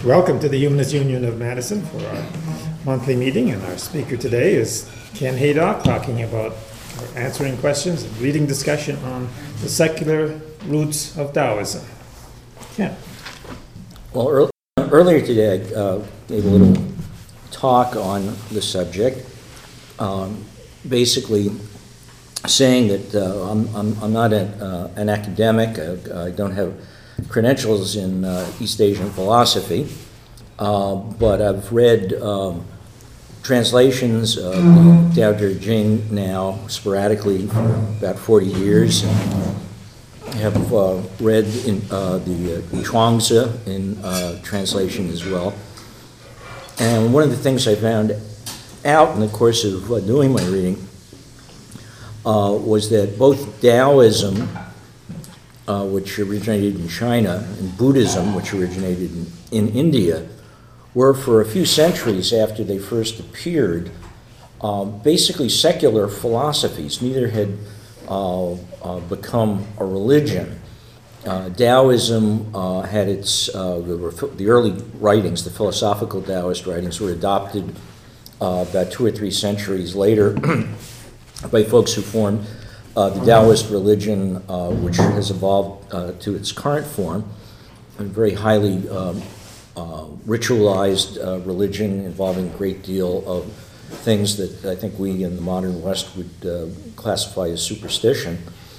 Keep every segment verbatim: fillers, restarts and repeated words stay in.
Welcome to the Humanist Union of Madison for our monthly meeting, and our speaker today is Ken Haydock, talking about or answering questions and leading discussion on the secular roots of Taoism. Ken. Well, early, earlier today I uh, gave a little talk on the subject, um, basically saying that uh, I'm, I'm, I'm not a, uh, an academic. I, I don't have credentials in uh, East Asian philosophy, uh, but I've read um, translations of Tao Te Ching now sporadically for about forty years. And I have uh, read in uh, the uh, Chuangzi in uh, translation as well. And one of the things I found out in the course of uh, doing my reading uh, was that both Taoism, Uh, which originated in China, and Buddhism, which originated in, in India, were for a few centuries after they first appeared, uh, basically secular philosophies. Neither had uh, uh, become a religion. Uh, Taoism uh, had its, uh, the, the early writings, the philosophical Taoist writings, were adopted uh, about two or three centuries later by folks who formed Uh, the Taoist religion, uh, which has evolved uh, to its current form, a very highly um, uh, ritualized uh, religion involving a great deal of things that I think we in the modern West would uh, classify as superstition.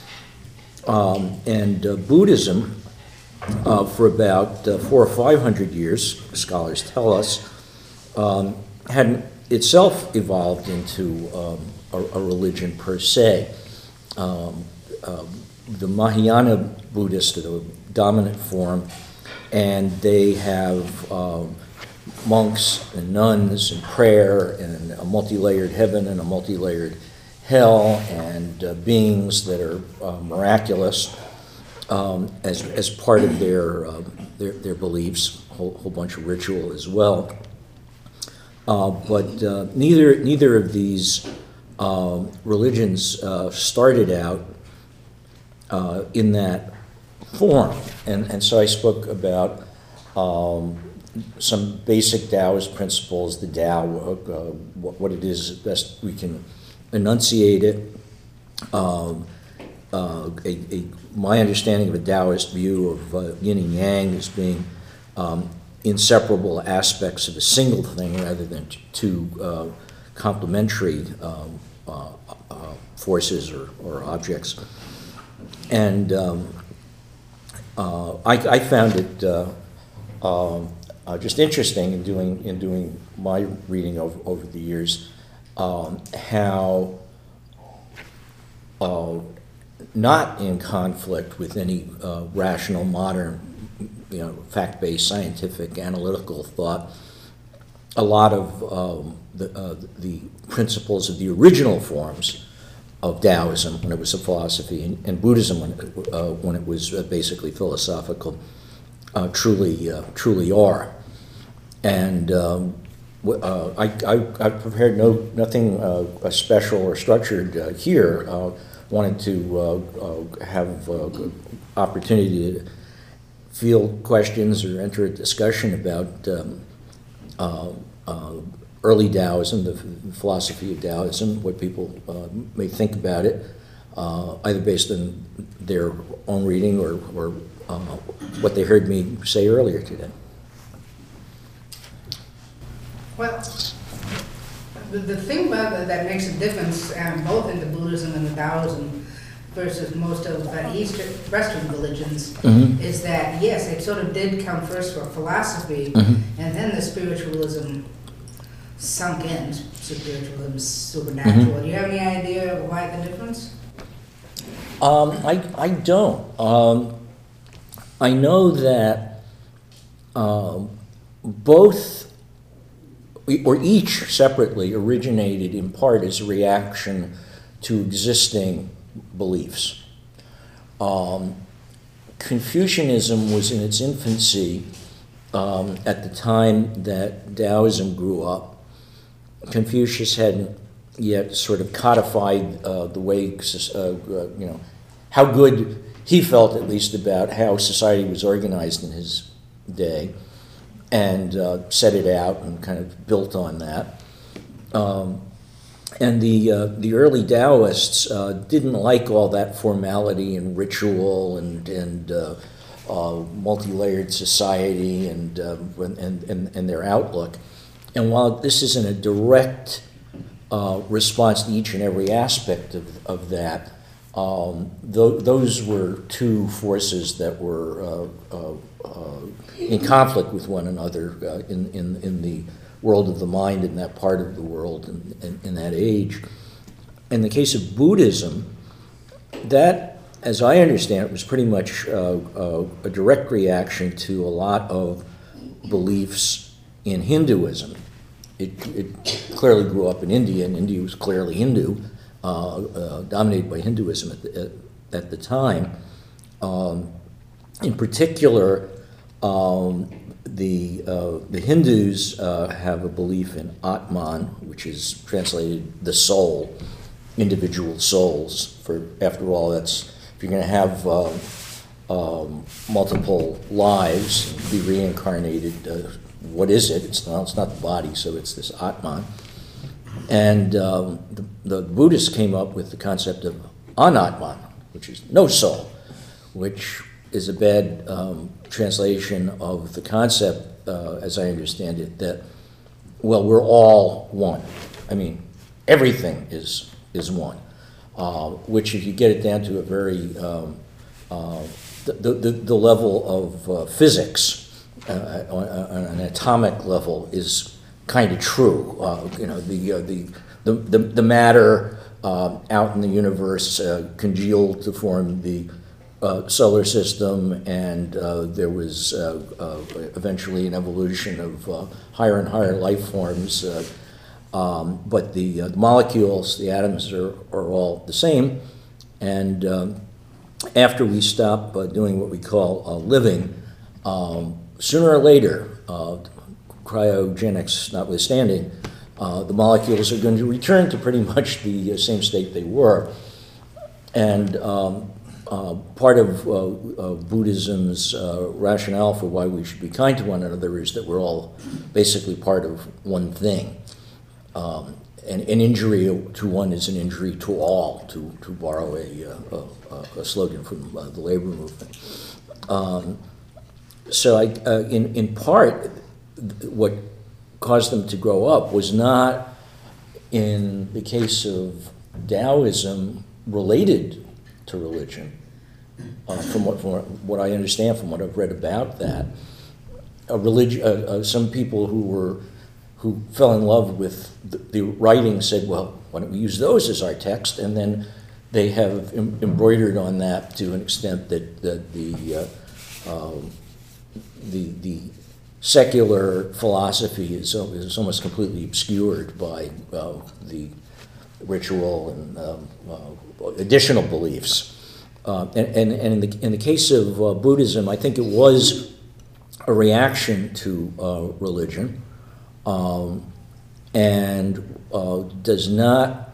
Um, and uh, Buddhism, uh, for about uh, four or five hundred years, scholars tell us, um, hadn't itself evolved into um, a, a religion per se. Um, uh, the Mahayana Buddhists are the dominant form, and they have uh, monks and nuns and prayer and a multi-layered heaven and a multi-layered hell and uh, beings that are uh, miraculous um, as, as part of their, uh, their, their beliefs, a whole, whole bunch of ritual as well. Uh, but uh, neither, neither of these Uh, religions uh, started out uh, in that form. And, and so I spoke about um, some basic Taoist principles, the Tao, uh, what, what it is best we can enunciate it. Um, uh, a, a, my understanding of a Taoist view of uh, yin and yang as being um, inseparable aspects of a single thing rather than two uh, complementary um, uh, uh, forces or, or objects. And um, uh, I, I found it uh, um, uh, just interesting in doing, in doing my reading over, over the years um, how uh, not in conflict with any uh, rational, modern, you know, fact-based, scientific, analytical thought, a lot of um, the, uh, the principles of the original forms of Taoism when it was a philosophy, and, and Buddhism when it, uh, when it was uh, basically philosophical, uh, truly uh, truly are. And um, uh, I, I, I prepared no nothing uh, special or structured uh, here. Uh, wanted to uh, uh, have uh, opportunity to field questions or enter a discussion about Um, Uh, uh, early Taoism, the philosophy of Taoism, what people uh, may think about it, uh, either based on their own reading or, or uh, what they heard me say earlier today. Well, the, the thing about that, that makes a difference um, both in the Buddhism and the Taoism versus most of the Eastern, Western religions, mm-hmm. is that, yes, it sort of did come first for philosophy, mm-hmm. and then the spiritualism sunk in, spiritualism, supernatural. Mm-hmm. Do you have any idea why the difference? Um, I, I don't. Um, I know that um, both, or each separately, originated in part as a reaction to existing beliefs. Um, Confucianism was in its infancy um, at the time that Taoism grew up. Confucius hadn't yet sort of codified uh, the way, uh, uh, you know, how good he felt at least about how society was organized in his day. and uh, set it out and kind of built on that. Um, and the uh, the early Taoists uh, didn't like all that formality and ritual and and uh, uh, multi-layered society and, uh, and and and their outlook. And while this isn't a direct uh, response to each and every aspect of of that, um, th- those were two forces that were uh, uh, uh, in conflict with one another uh, in in in the world of the mind, in that part of the world, in, in, in that age. In the case of Buddhism, that, as I understand it, was pretty much uh, uh, a direct reaction to a lot of beliefs in Hinduism. It, it clearly grew up in India, and India was clearly Hindu, uh, uh, dominated by Hinduism at the, at, at the time. Um, in particular, um, The, uh, the Hindus uh, have a belief in Atman, which is translated the soul, individual souls. For after all, that's if you're going to have uh, um, multiple lives, be reincarnated. Uh, what is it? It's not. It's not the body. So it's this Atman. And um, the, the Buddhists came up with the concept of Anatman, which is no soul, which is a bad um, translation of the concept, uh, as I understand it, that, well, we're all one. I mean, everything is is one, uh, which if you get it down to a very, um, uh, the, the, the level of uh, physics, uh, on, on an atomic level, is kind of true. Uh, you know, the, uh, the, the, the, the matter uh, out in the universe uh, congealed to form the Uh, solar system, and uh, there was uh, uh, eventually an evolution of uh, higher and higher life forms. Uh, um, but the, uh, the molecules, the atoms, are, are all the same. And um, after we stop uh, doing what we call uh, living, um, sooner or later, uh, cryogenics notwithstanding, uh, the molecules are going to return to pretty much the uh, same state they were. And um, Uh, part of uh, uh, Buddhism's uh, rationale for why we should be kind to one another is that we're all basically part of one thing. Um, and an injury to one is an injury to all, to, to borrow a, uh, a, a slogan from uh, the labor movement. Um, so I, uh, in, in part, what caused them to grow up was not, in the case of Taoism, related to religion. Uh, from what from what I understand, from what I've read about that, a religion, uh, uh, some people who were who fell in love with the, the writing said, "Well, why don't we use those as our text?" And then they have em- embroidered on that to an extent that, that the uh, uh, the the secular philosophy is is almost completely obscured by uh, the ritual and um, uh, additional beliefs. Uh, and, and, and in the in the case of uh, Buddhism, I think it was a reaction to uh, religion, um, and uh, does not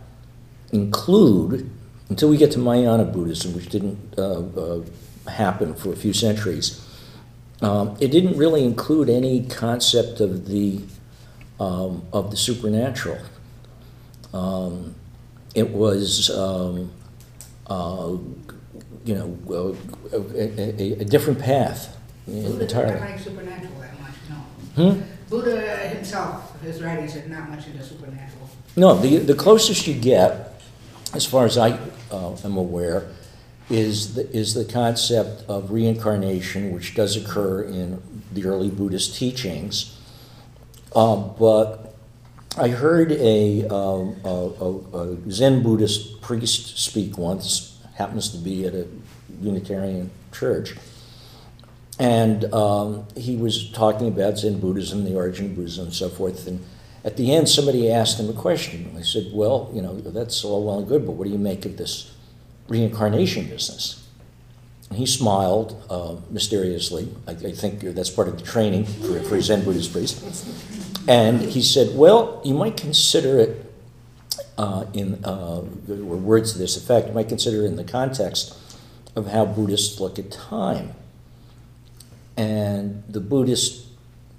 include, until we get to Mahayana Buddhism, which didn't uh, uh, happen for a few centuries, um, it didn't really include any concept of the um, of the supernatural. Um, it was um, uh, you know, uh, a, a, a different path Buddha entirely. didn't like supernatural that much, no. Hmm? Buddha himself, his writings are not much into supernatural. No, the the closest you get, as far as I uh, am aware, is the, is the concept of reincarnation, which does occur in the early Buddhist teachings. Uh, but I heard a, um, a, a, a Zen Buddhist priest speak once, happens to be at a Unitarian church, and um, he was talking about Zen Buddhism, the origin of Buddhism, and so forth. And at the end, somebody asked him a question. I said, "Well, you know, that's all well and good, but what do you make of this reincarnation business?" And he smiled uh, mysteriously. I, I think that's part of the training for, for a Zen Buddhist priest. And he said, "Well, you might consider it." Uh, in uh, there were words to this effect, you might consider in the context of how Buddhists look at time. And the Buddhist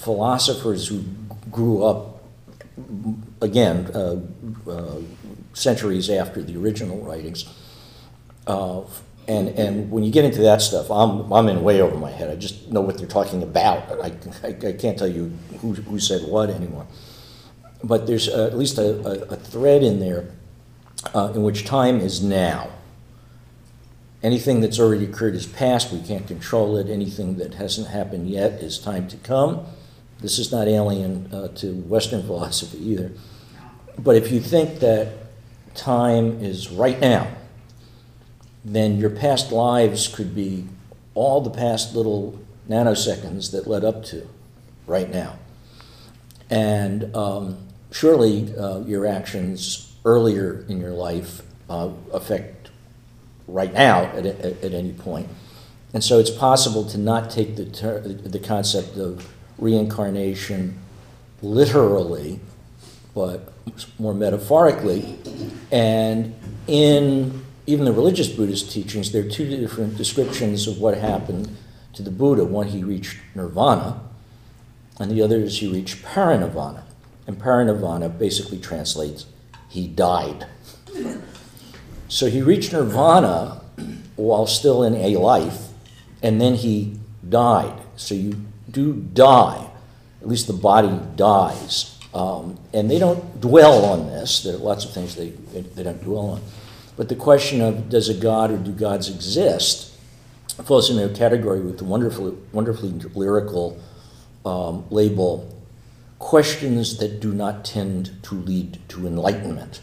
philosophers who grew up, again, uh, uh, centuries after the original writings. Uh, and and when you get into that stuff, I'm I'm in way over my head. I just know what they're talking about. I, I, I can't tell you who, who said what anymore. But there's uh, at least a, a, a thread in there uh, in which time is now. Anything that's already occurred is past. We can't control it. Anything that hasn't happened yet is time to come. This is not alien uh, to Western philosophy either. But if you think that time is right now, then your past lives could be all the past little nanoseconds that led up to right now. And um, surely uh, your actions earlier in your life uh, affect right now at, at, at any point. And so it's possible to not take the, ter- the concept of reincarnation literally, but more metaphorically. And in even the religious Buddhist teachings, there are two different descriptions of what happened to the Buddha. One, he reached nirvana, and the other is he reached parinirvana. And parinirvana basically translates, he died. So he reached nirvana while still in a life, and then he died. So you do die, at least the body dies. Um, and they don't dwell on this. There are lots of things they, they, they don't dwell on. But the question of does a God or do gods exist falls into a category with the wonderfully, wonderfully lyrical um, label, questions that do not tend to lead to enlightenment.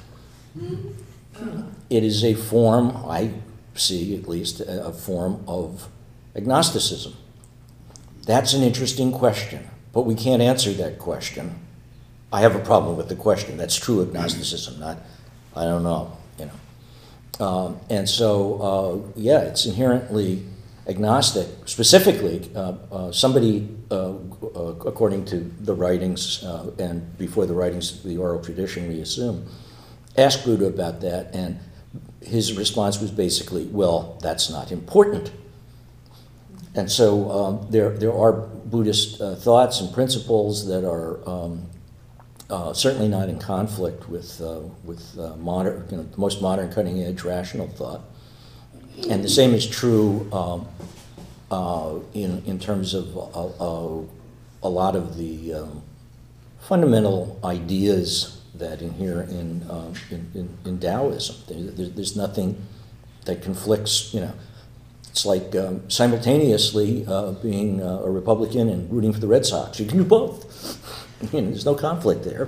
It is a form, I see at least, a form of agnosticism. That's an interesting question, but we can't answer that question. I have a problem with the question. That's true agnosticism, not, I don't know, you know. Um, and so, uh, yeah, it's inherently agnostic. Specifically, uh, uh, somebody, uh, uh, according to the writings, uh, and before the writings of the oral tradition, we assume, asked Buddha about that, and his response was basically, well, that's not important. And so um, there, there are Buddhist uh, thoughts and principles that are um, uh, certainly not in conflict with, uh, with uh, modern, you know, the most modern cutting-edge rational thought. And the same is true um, uh, in, in terms of uh, uh, a lot of the um, fundamental ideas that inhere in, uh, in, in, in Taoism. There, there's nothing that conflicts, you know. It's like um, simultaneously uh, being uh, a Republican and rooting for the Red Sox. You can do both. You know, there's no conflict there.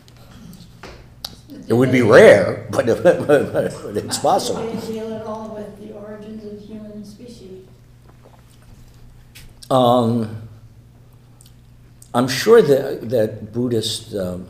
It would be rare, but, but, but it's possible. Do they deal at all with the origins of human species? Um, I'm sure that, that Buddhist um,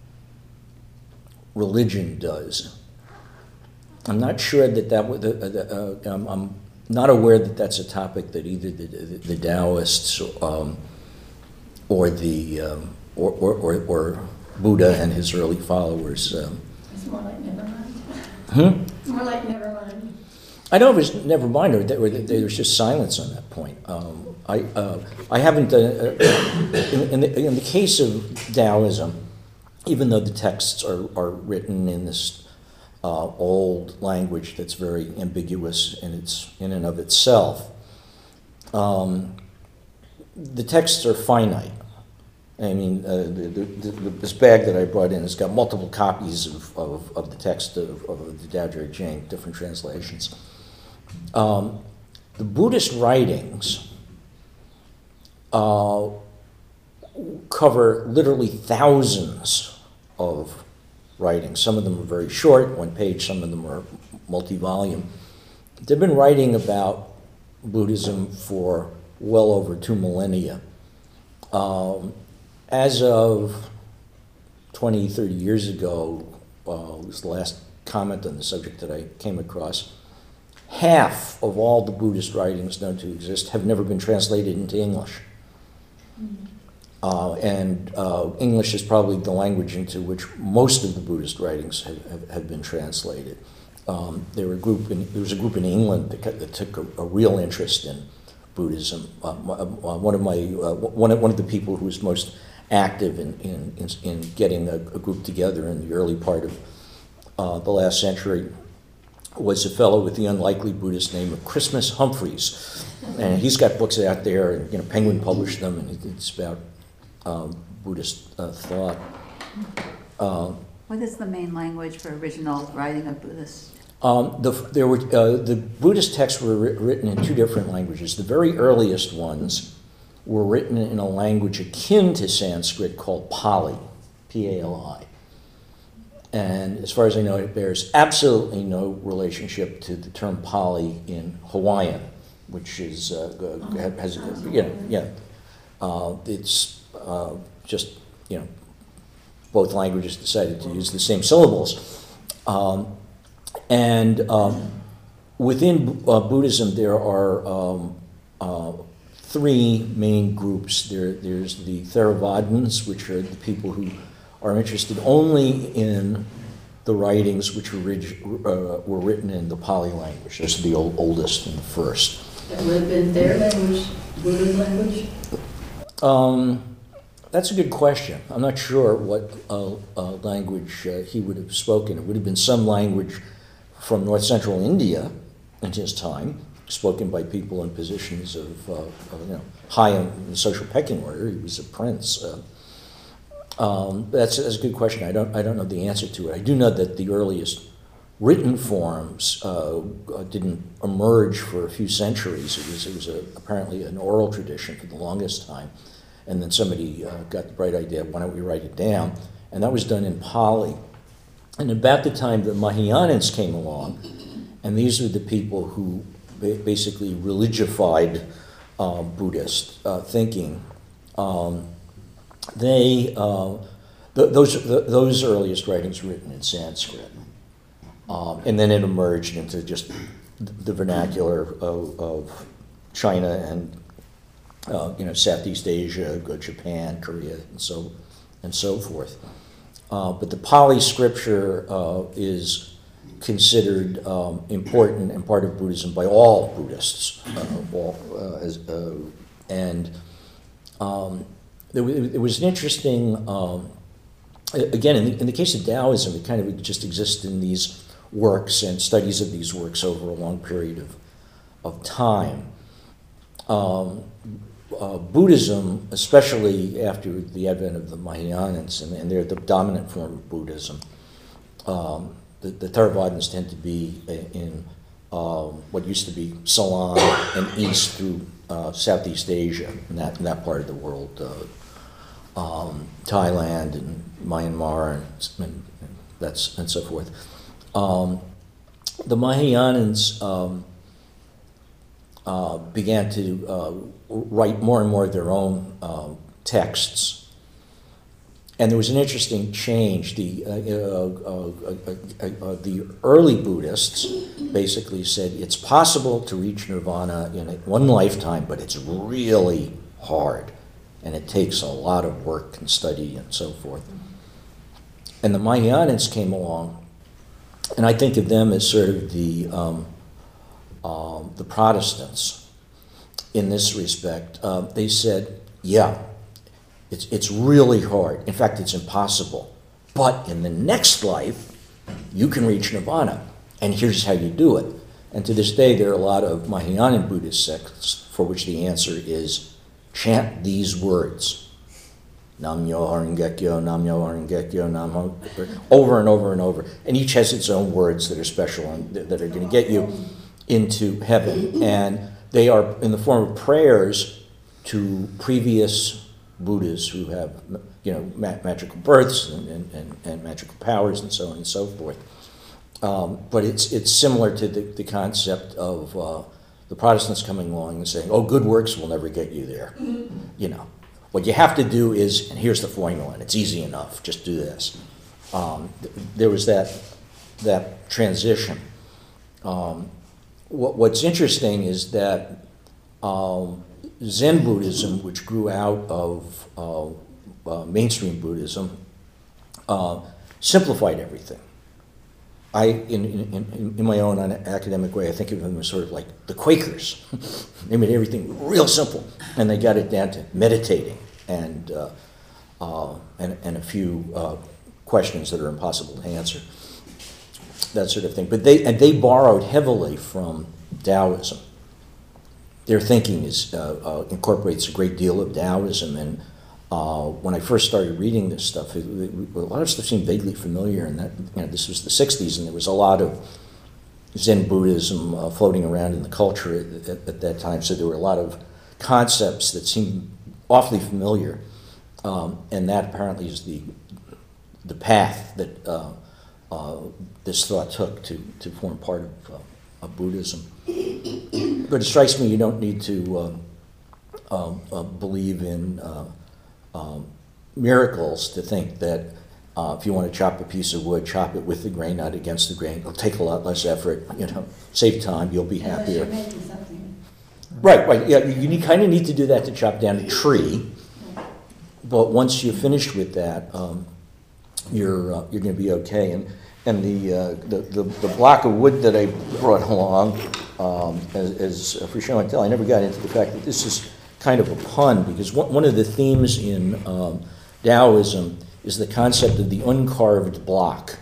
religion does. I'm not sure that that would, uh, uh, um, I'm not aware that that's a topic that either the, the, the Taoists um, or the um, or, or, or, or Buddha and his early followers. Um, It's more like never mind. hmm? More like never mind. I know it was never mind, or there, or there was just silence on that point. Um, I uh, I haven't done uh, in, in, the, in the case of Taoism, even though the texts are, are written in this Uh, old language that's very ambiguous in its in and of itself. Um, the texts are finite. I mean, uh, the, the, the, this bag that I brought in has got multiple copies of, of, of the text of, of the Tao Te Ching, different translations. Um, the Buddhist writings uh, cover literally thousands of writings. Some of them are very short, one page, some of them are multi-volume. They've been writing about Buddhism for well over two millennia. Um, as of twenty, thirty years ago, uh, was the last comment on the subject that I came across, half of all the Buddhist writings known to exist have never been translated into English. Mm-hmm. Uh, and uh, English is probably the language into which most of the Buddhist writings have, have, have been translated. Um, there, were a group in, there was a group in England that, that took a, a real interest in Buddhism. Uh, uh, one of my uh, one of, one of the people who was most active in in, in, in getting a, a group together in the early part of uh, the last century was a fellow with the unlikely Buddhist name of Christmas Humphreys, and he's got books out there, and you know Penguin published them, and it's about uh, Buddhist uh, thought. Uh, What is the main language for original writing of Buddhists? Um, the, there were, uh, the Buddhist texts were writ- written in two different languages. The very earliest ones were written in a language akin to Sanskrit called Pali, P A L I. And as far as I know, it bears absolutely no relationship to the term Pali in Hawaiian, which is, uh, has, you know, yeah, uh, it's uh, just, you know, both languages decided to use the same syllables. Um, and um, within uh, Buddhism, there are um, uh, three main groups. There, there's the Theravadins, which are the people who are interested only in the writings which were, rig- uh, were written in the Pali language. Those are the old, oldest and the first. That would have been their language, Buddha's language? Um, That's a good question. I'm not sure what uh, uh, language uh, he would have spoken. It would have been some language from north central India in his time, spoken by people in positions of, uh, of you know, high in the social pecking order. He was a prince. Uh, um, that's, that's a good question. I don't I don't know the answer to it. I do know that the earliest written forms uh, didn't emerge for a few centuries. It was it was a, apparently an oral tradition for the longest time. And then somebody uh, got the bright idea, why don't we write it down? And that was done in Pali. And about the time the Mahayanists came along, and these are the people who ba- basically religified uh, Buddhist uh, thinking, um, they, uh, th- those, th- those earliest writings were written in Sanskrit. Um, and then it emerged into just the vernacular of, of China and Uh, you know, Southeast Asia, go Japan, Korea, and so and so forth. Uh, but the Pali scripture uh, is considered um, important and part of Buddhism by all Buddhists. Uh, all, uh, as, uh, and um, there, w- there was an interesting, um, again, in the, in the case of Taoism, it kind of just exists in these works and studies of these works over a long period of, of time. Um, Uh, Buddhism, especially after the advent of the Mahayanists, and, and they're the dominant form of Buddhism, um, the, the Theravadins tend to be in um, what used to be Ceylon and east through uh, Southeast Asia, in that, in that part of the world, uh, um, Thailand and Myanmar and, and, and, that's, and so forth. Um, the Mahayanists um, Uh, began to uh, write more and more of their own uh, texts. And there was an interesting change. The, uh, uh, uh, uh, uh, the early Buddhists basically said it's possible to reach nirvana in one lifetime, but it's really hard, and it takes a lot of work and study and so forth. And the Mahayanists came along, and I think of them as sort of the um, Um, the Protestants in this respect. Uh, they said, yeah, it's, it's really hard. In fact, it's impossible. But in the next life, you can reach nirvana, and here's how you do it. And to this day, there are a lot of Mahayana Buddhist sects for which the answer is chant these words. Nam-myoho Renge-kyo, Nam-myoho Renge-kyo, Nam-myoho, over and over and over. And each has its own words that are special and that are going to get you into heaven, and they are in the form of prayers to previous Buddhas who have, you know, ma- magical births and, and, and, and magical powers and so on and so forth. Um, but it's it's similar to the, the concept of uh, the Protestants coming along and saying, "Oh, good works will never get you there." You know, what you have to do is, and here's the formula, and it's easy enough. Just do this. Um, th- there was that that transition. Um, What's interesting is that um, Zen Buddhism, which grew out of uh, uh, mainstream Buddhism, uh, simplified everything. I, in, in, in my own academic way, I think of them as sort of like the Quakers. They made everything real simple, and they got it down to meditating and uh, uh, and, and a few uh, questions that are impossible to answer, that sort of thing. But they and they borrowed heavily from Taoism. Their thinking is uh, uh, incorporates a great deal of Taoism, and uh, when I first started reading this stuff, it, it, a lot of stuff seemed vaguely familiar. And that, you know, this was the sixties, and there was a lot of Zen Buddhism uh, floating around in the culture at, at, at that time. So there were a lot of concepts that seemed awfully familiar, um, and that apparently is the the path that uh, uh, this thought took to to form part of, uh, of Buddhism. But it strikes me you don't need to uh, uh, uh, believe in uh, um, miracles to think that uh, if you want to chop a piece of wood, chop it with the grain, not against the grain. It'll take a lot less effort. You know, save time. You'll be Unless happier. you're making something. Right, right. Yeah, you need, kind of need to do that to chop down a tree. But once you're finished with that, um, you're uh, you're going to be okay. And and the, uh, the the the block of wood that I brought along, um, as, as for show and tell, I never got into the fact that this is kind of a pun, because one one of the themes in um, Taoism is the concept of the uncarved block.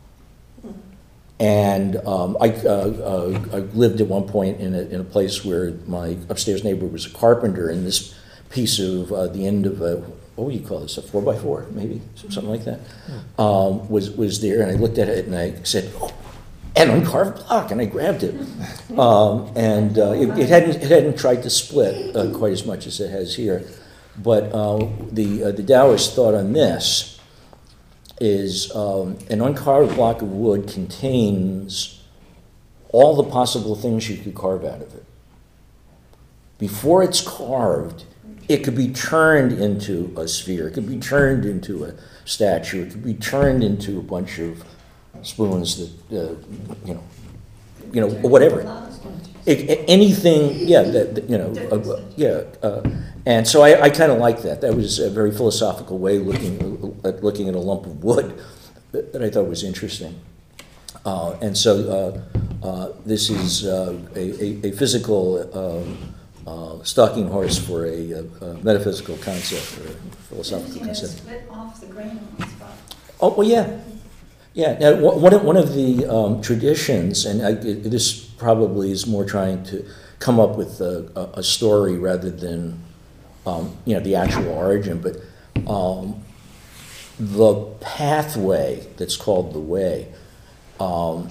And um, I, uh, uh, I lived at one point in a, in a place where my upstairs neighbor was a carpenter, and this piece of uh, the end of a, what would you call this, a four by four, maybe, something like that, um, was, was there, and I looked at it and I said, oh, an uncarved block, and I grabbed it. Um, and uh, it, it, hadn't, it hadn't tried to split uh, quite as much as it has here. But uh, the, uh, the Taoist thought on this is um, an uncarved block of wood contains all the possible things you could carve out of it. Before it's carved, it could be turned into a sphere, it could be turned into a statue, it could be turned into a bunch of spoons that, uh, you know, you know, whatever. It, anything, yeah, that, that, you know, uh, yeah. Uh, and so I, I kind of like that. That was a very philosophical way of looking at looking at a lump of wood that, that I thought was interesting. Uh, and so uh, uh, this is uh, a, a, a physical um, uh, stalking horse for a, a, a metaphysical concept or a philosophical You're gonna concept. split off the grain on the spot. Oh, well, yeah. Yeah, now, one of, one of the um, traditions, and I, it, this probably is more trying to come up with a, a, a story rather than, um, you know, the actual origin, but um, the pathway that's called the way um,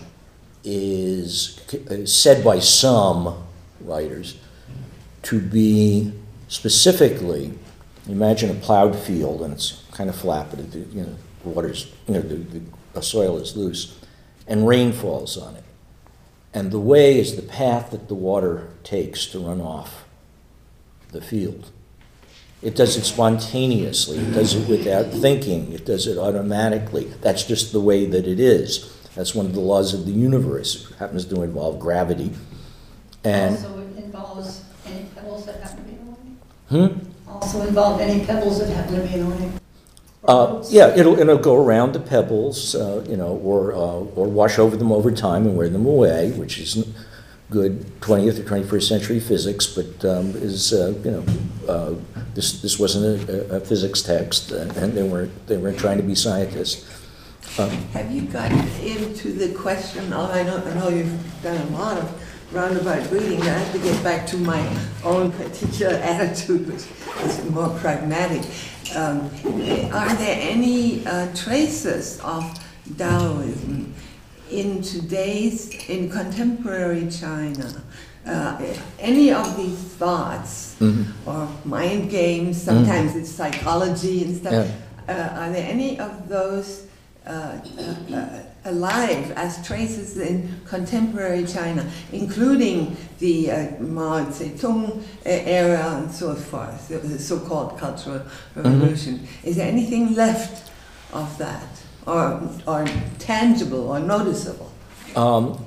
is, is said by some writers to be specifically, imagine a plowed field, and it's kind of flat, but it, you know, the water's, you know, the, the the soil is loose, and rain falls on it. And the way is the path that the water takes to run off the field. It does it spontaneously. It does it without thinking. It does it automatically. That's just the way that it is. That's one of the laws of the universe. It happens to involve gravity. And Also it involves any pebbles that happen to be on hmm? it? Also involve any pebbles that happen to be on it? Uh, yeah, it'll it'll go around the pebbles, uh, you know, or uh, or wash over them over time and wear them away, which isn't good twentieth or twenty-first century physics, but um, is uh, you know, uh, this this wasn't a, a physics text, uh, and they weren't they weren't trying to be scientists. Um, Have you gotten into the question of, I know, I know you've done a lot of roundabout reading, I have to get back to my own particular attitude, which is more pragmatic. Um, are there any uh, traces of Taoism in today's, in contemporary China? Uh, any of these thoughts mhm. or mind games, sometimes mm-hmm. it's psychology and stuff, Yeah. uh, are there any of those uh, uh, uh, alive as traces in contemporary China, including the uh, Mao Zedong era and so forth, the so-called Cultural Revolution? Mm-hmm. Is there anything left of that, or, or tangible or noticeable? Um,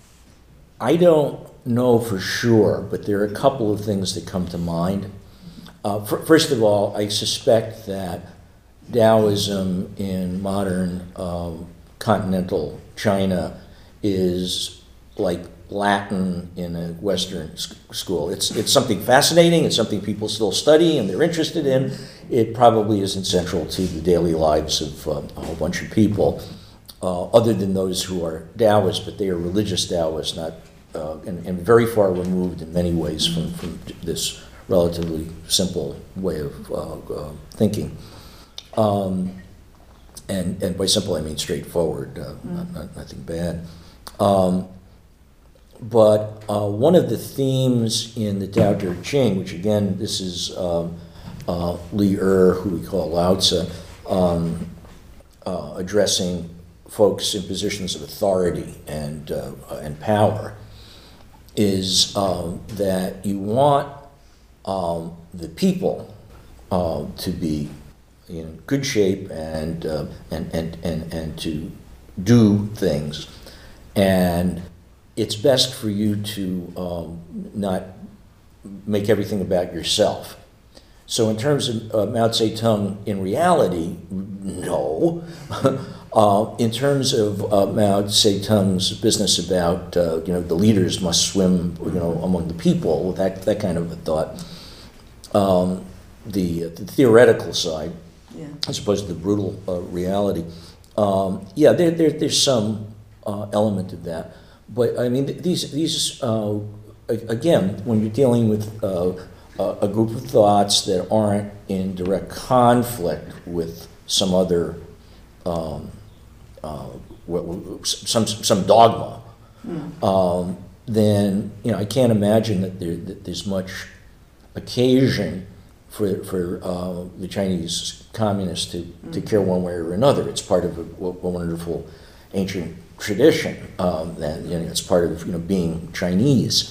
I don't know for sure, but there are a couple of things that come to mind. Uh, f- first of all, I suspect that Taoism in modern um, continental China is like Latin in a Western s- school. It's, it's something fascinating, it's something people still study and they're interested in. It probably isn't central to the daily lives of um, a whole bunch of people, uh, other than those who are Taoists, but they are religious Taoists, not, uh, and, and very far removed in many ways from, from this relatively simple way of uh, uh, thinking. Um, and, and by simple, I mean straightforward, uh, not, not, nothing bad. Um, But uh, one of the themes in the Tao Te Ching, which again, this is um, uh, Li Er, who we call Lao Tzu, um, uh, addressing folks in positions of authority and, uh, and power, is um, that you want um, the people uh, to be in good shape and, uh, and, and, and, and to do things. And it's best for you to um, not make everything about yourself. So in terms of uh, Mao Zedong, in reality, no. uh, in terms of uh, Mao Zedong's business about, uh, you know, the leaders must swim, you know, among the people, that, that kind of a thought, um, the, the theoretical side, Yeah. as opposed to the brutal uh, reality, um, yeah, there, there, there's some uh, element of that. But I mean, these these uh, again, when you're dealing with uh, a group of thoughts that aren't in direct conflict with some other um, uh, some some dogma, mm. um, then you know I can't imagine that, there, that there's much occasion for for uh, the Chinese communists to, mm. to care one way or another. It's part of a, a wonderful ancient tradition, um, that you know it's part of you know being Chinese,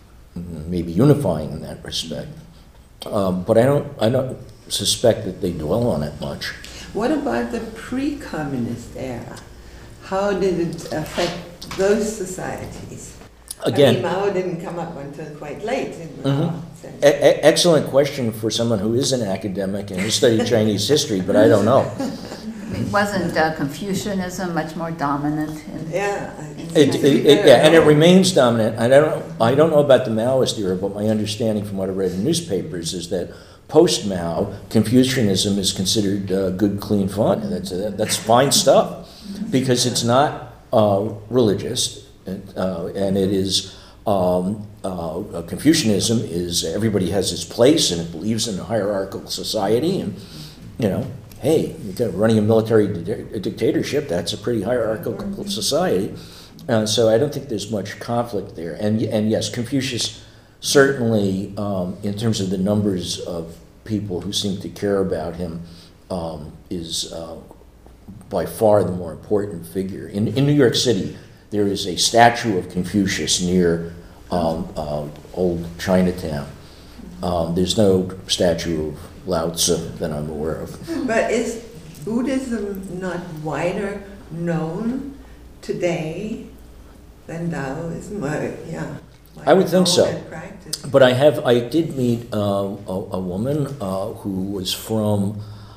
maybe unifying in that respect. Um, but I don't I don't suspect that they dwell on it much. What about the pre-communist era? How did it affect those societies? Again, I mean, Mao didn't come up until quite late in the mm-hmm. sense. E- e- excellent question for someone who is an academic and who studied Chinese history, but I don't know. Wasn't uh, Confucianism much more dominant? In, Yeah, in It, it, it, yeah, and it remains dominant. I don't, I don't know about the Maoist era, but my understanding from what I read in newspapers is that post-Mao, Confucianism is considered uh, good, clean fun. That's, uh, that's fine stuff because it's not uh, religious, uh, and it is, um, uh, Confucianism is everybody has its place and it believes in a hierarchical society, and, you know, hey, you're running a military di- dictatorship, that's a pretty hierarchical society. Uh, so I don't think there's much conflict there. And, and yes, Confucius certainly, um, in terms of the numbers of people who seem to care about him, um, is uh, by far the more important figure. In, in New York City, there is a statue of Confucius near um, uh, old Chinatown. Um, there's no statue of Lao Tzu that I'm aware of. But is Buddhism not wider known today than Taoism? Or, yeah, I would think so. and practiced. But I have, I did meet uh, a, a woman uh, who was from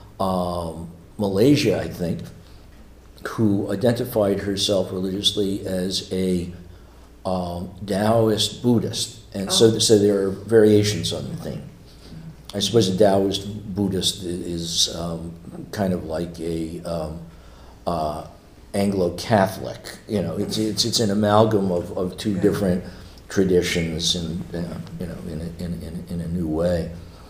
um, Malaysia, I think, who identified herself religiously as a um, Taoist Buddhist. And so, Oh. so there are variations on the thing. I suppose a Taoist Buddhist is um, kind of like a um, uh, Anglo-Catholic. You know, it's it's it's an amalgam of, of two different traditions, and uh, you know, in a, in, in in a new way.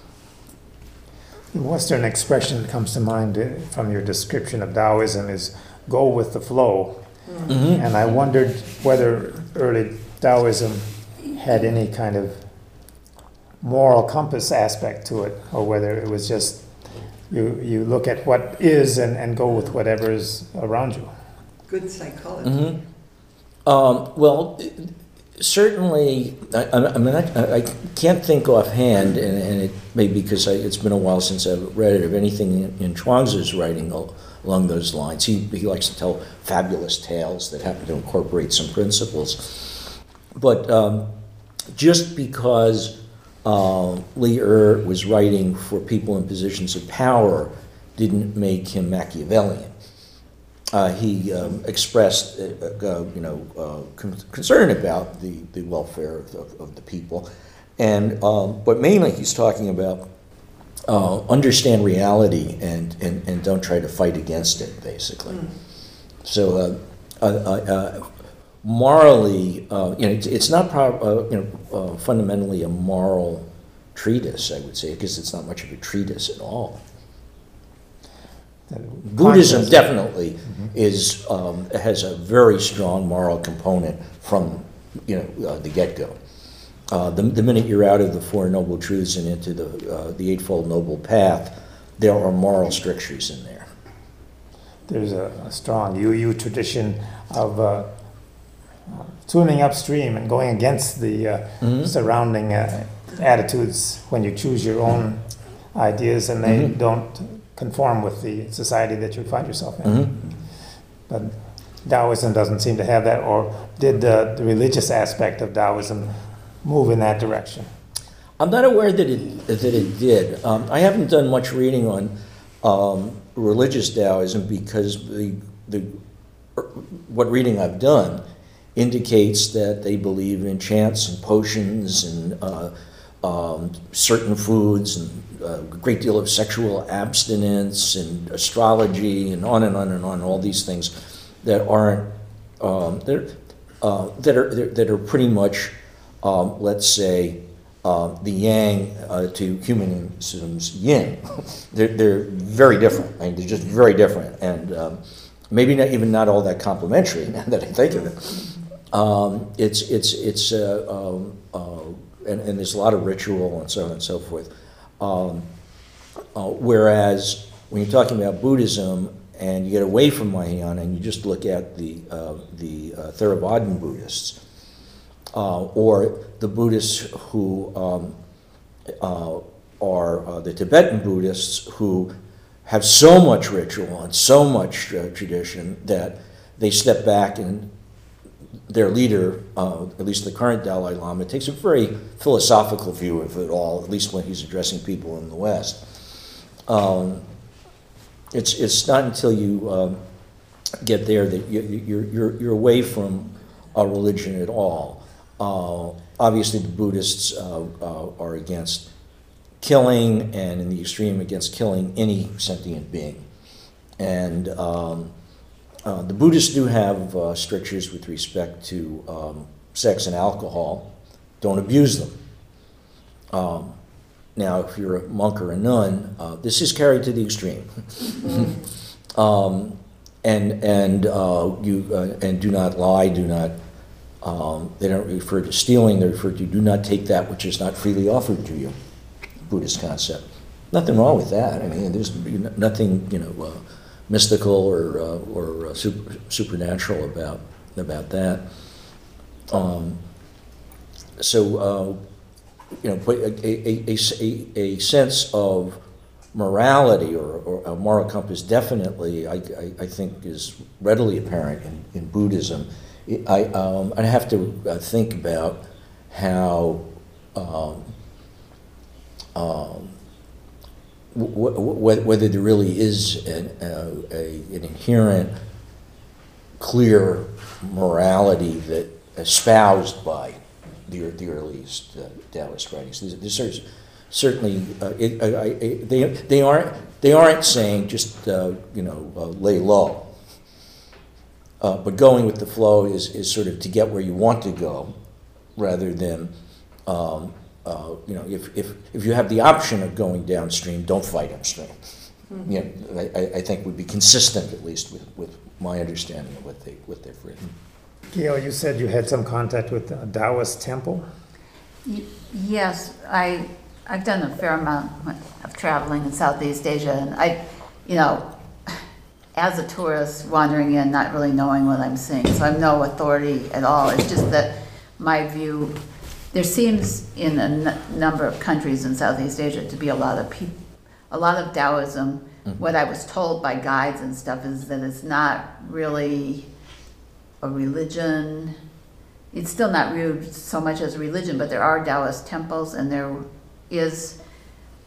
The Western expression that comes to mind uh, from your description of Taoism is "go with the flow," Mm-hmm. and I wondered whether early Taoism had any kind of moral compass aspect to it, or whether it was just you you look at what is and, and go with whatever is around you. Good psychology. Mm-hmm. Um, well, certainly, I, I, I mean, I, I can't think offhand, and, and it may be because I, it's been a while since I've read it, of anything in, in Chuangzi's writing al- along those lines. He, he likes to tell fabulous tales that happen to incorporate some principles. But um, just because uh, Li Er was writing for people in positions of power didn't make him Machiavellian. uh, he um, expressed, uh, uh, you know, uh, con concern about the, the welfare of, of, of the people. And, um, but mainly he's talking about uh, understand reality and, and, and don't try to fight against it, basically. Mm. So, uh, uh, uh, morally, uh, you know, it's, it's not prob uh, you know, uh, fundamentally a moral treatise, I would say, because it's not much of a treatise at all. Buddhism definitely mm-hmm. is um, has a very strong moral component from you know uh, the get-go. Uh, the, the minute you're out of the Four Noble Truths and into the uh, the Eightfold Noble Path, there are moral strictures in there. There's a, a strong U U tradition of uh, swimming upstream and going against the uh, mm-hmm. surrounding uh, attitudes when you choose your own ideas and they mm-hmm. don't conform with the society that you find yourself in. Mm-hmm. But Taoism doesn't seem to have that, or did the, the religious aspect of Taoism move in that direction? I'm not aware that it, that it did. Um, I haven't done much reading on um, religious Taoism because the, the, what reading I've done indicates that they believe in chants and potions and uh, um, certain foods and a great deal of sexual abstinence and astrology and on and on and on, all these things that aren't, um, that, uh, that, are, that are pretty much, um, let's say, uh, the yang uh, to humanism's yin. they're, they're very different. I mean, they're just very different. And um, maybe not, even not all that complementary now that I think of it. Um, it's, it's, it's, uh, um, uh, and, and there's a lot of ritual and so on and so forth. Um, uh, whereas when you're talking about Buddhism and you get away from Mahayana and you just look at the, uh, the uh, Theravadan Buddhists, uh, or the Buddhists who um, uh, are uh, the Tibetan Buddhists who have so much ritual and so much uh, tradition that they step back and their leader, uh, at least the current Dalai Lama, takes a very philosophical view of it all, at least when he's addressing people in the West. Um, it's, it's not until you um, get there that you, you're, you're, you're away from a religion at all. Uh, obviously, the Buddhists uh, uh, are against killing, and in the extreme, against killing any sentient being. And um, Uh, the Buddhists do have uh, strictures with respect to um, sex and alcohol. Don't abuse them. Um, now, if you're a monk or a nun, uh, this is carried to the extreme. um, and and uh, you uh, and do not lie. Do not. Um, they don't refer to stealing. They refer to do not take that which is not freely offered to you. Buddhist concept. Nothing wrong with that. I mean, there's nothing, you know. Uh, mystical or uh, or uh, super, supernatural about about that. Um, so uh, you know, a, a, a, a sense of morality or, or a moral compass definitely, I, I, I think, is readily apparent in, in Buddhism. I um, I have to uh, think about how. Um, um, whether there really is an, uh, a, an inherent, clear morality that espoused by the, the earliest uh, Taoist writings. There's, there's certainly uh, it, I, I, they they aren't they aren't saying just uh, you know uh, lay low, uh, but going with the flow is is sort of to get where you want to go, rather than. Um, Uh, you know, if, if, if you have the option of going downstream, don't fight upstream. Mm-hmm. You know, I, I think would be consistent, at least, with, with my understanding of what, they, what they've written. Gail, you said you had some contact with the Taoist temple? Y yes, I, I've done a fair amount of traveling in Southeast Asia, and I, you know, as a tourist wandering in, not really knowing what I'm seeing, so I'm no authority at all. It's just that my view. There seems in a n number of countries in Southeast Asia to be a lot of people, a lot of Taoism. Mm-hmm. What I was told by guides and stuff is that it's not really a religion. It's still not viewed so much as a religion, but there are Taoist temples, and there is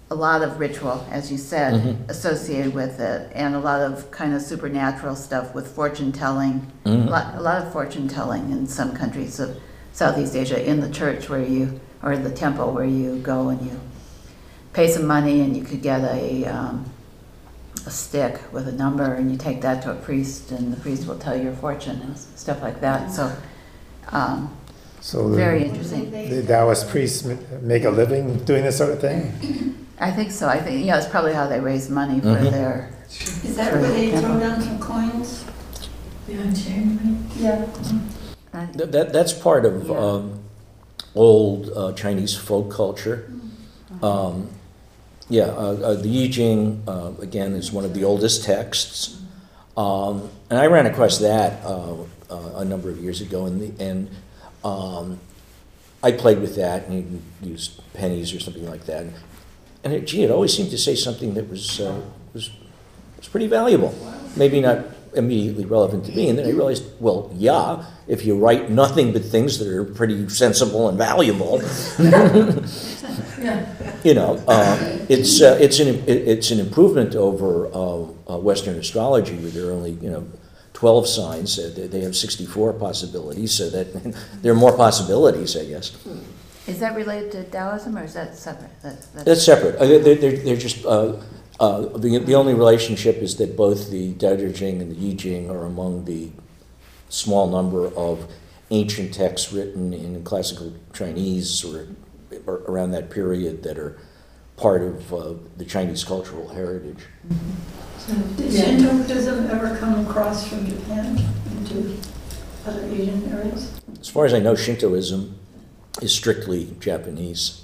a lot of ritual, as you said, Mhm. associated with it, and a lot of kind of supernatural stuff with fortune telling. Mhm. A lot, a lot of fortune telling in some countries of Southeast Asia in the church where you, or the temple where you go and you pay some money and you could get a, um, a stick with a number and you take that to a priest and the priest will tell you your fortune and stuff like that. So, um, So very the, interesting. the Taoist priests ma- make a living doing this sort of thing? I think so. I think, yeah, it's probably how they raise money for Mhm. their, Is that where they throw down some coins? Yeah, chain, yeah. I- That, that- that's part of Yeah. um, old uh, Chinese folk culture. Um, yeah, uh, uh, the I Ching, uh, again, is one of the oldest texts. Um, and I ran across that uh, uh, a number of years ago, and, the, and um, I played with that and you can use pennies or something like that. And it, gee, it always seemed to say something that was, uh, was, was pretty valuable. Maybe not immediately relevant to me. And then I realized, well, yeah, if you write nothing but things that are pretty sensible and valuable, you know, uh, it's uh, it's an it, it's an improvement over uh, uh, Western astrology, where there are only you know twelve signs. Uh, they- they have sixty-four possibilities, so that there are more possibilities, I guess. is that related to Taoism or is that separate? That's, That's separate. Uh, They're, they're, they're just, uh, uh, the, the only relationship is that both the Tao Te Ching and the I Ching are among the small number of ancient texts written in classical Chinese or, or around that period that are part of uh, the Chinese cultural heritage. So did Shintoism ever come across from Japan into other Asian areas? As far as I know, Shintoism is strictly Japanese,